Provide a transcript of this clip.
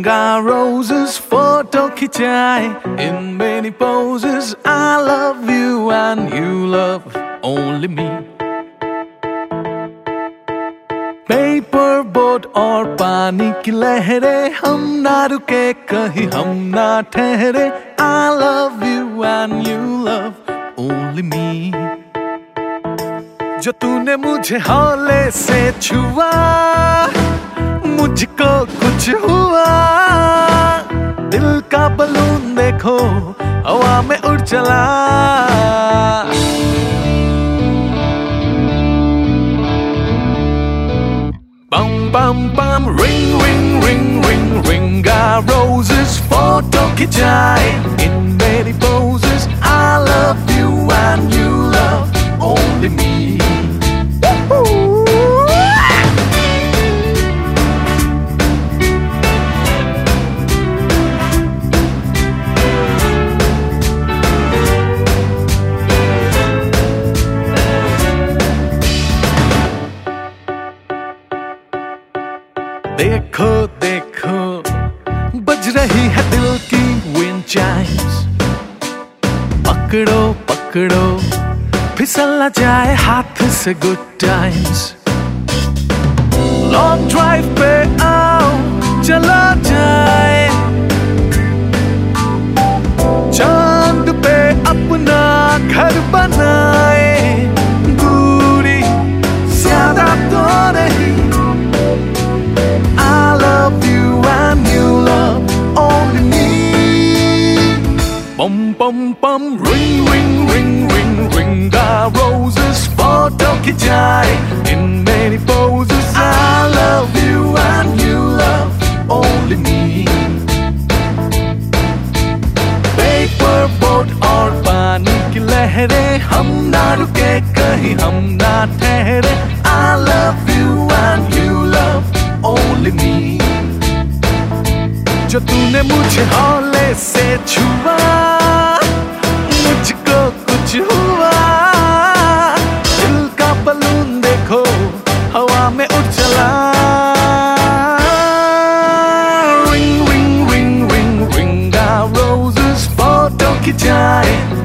our roses, photo खिंचाए in many poses. I love you and you love only me. Paper boat और पानी की लहरें, हम ना रुके कहीं, हम ना ठहरे. I love you and you love only me. जो तूने मुझे हौले से छुआ, मुझको कुछ हुआ. दिल का बलून देखो हवा में उड़ चला. Bum bum bum, ring ring ring ring ring. Our roses, photo खिंचाए in many poses. I love you and you love only me. देखो देखो बज रही है दिल की विंड चाइम्स. पकड़ो पकड़ो फिसल ना जाए हाथ से गुड टाइम्स. लॉन्ग ड्राइव पे आओ चला जाए, चांद पे अपना घर बनाए. दूरी ज्यादा तो नहीं. Bum bum bum, ring ring ring ring ring. Our roses, photo खिंचाए in many poses. I love you and you love only me. Paper boat और पानी की लहरें, हम ना रुके कहीं, हम ना ठहरे. I love you and you love only me. जो तूने मुझे हौले से छुआ, मुझको कुछ हुआ. दिल का बलून देखो हवा में उड़ चला. Ring ring ring ring ring. Our roses, photo खिंचाए